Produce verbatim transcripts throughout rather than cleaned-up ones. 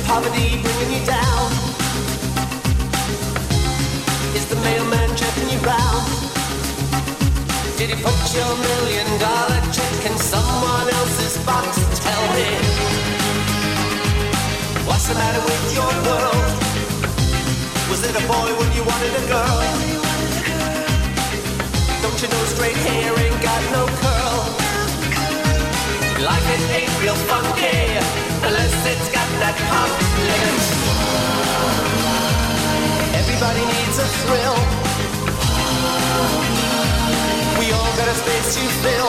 poverty bringing you down? Is the mailman checking you round? Did he put your million dollar check in someone else's box? Tell me, what's the matter with your world? Was it a boy when you wanted a girl? Don't you know straight hair ain't got no curl? Life it ain't real funky unless it's got that pop limit. Everybody needs a thrill. We all got a space to fill.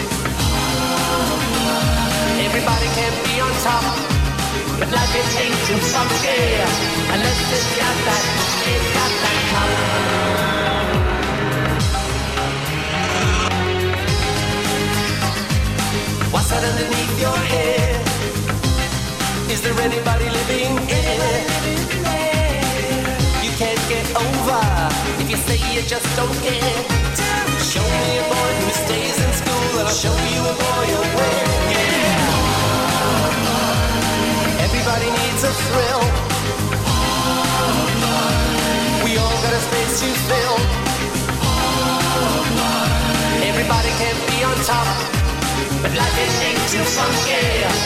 Everybody can be on top, but life it ain't too funky unless it's got that, it's got that pop. What's that underneath your head? Is there anybody living in it? You can't get over if you say you just don't care. Show me a boy who stays in school and I'll show you a boy who'll win. Yeah. Everybody needs a thrill. We all got a space to fill. Everybody can't be on top, but life it ain't too funky